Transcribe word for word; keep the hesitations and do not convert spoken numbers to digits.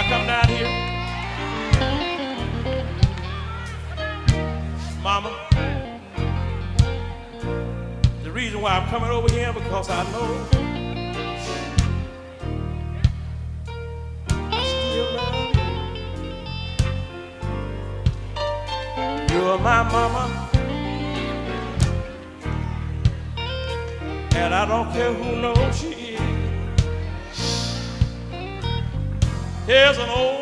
come down here? Mama, the reason why I'm coming over here because I know I still love you. You're my mama, and I don't care who knows she is. Here's an old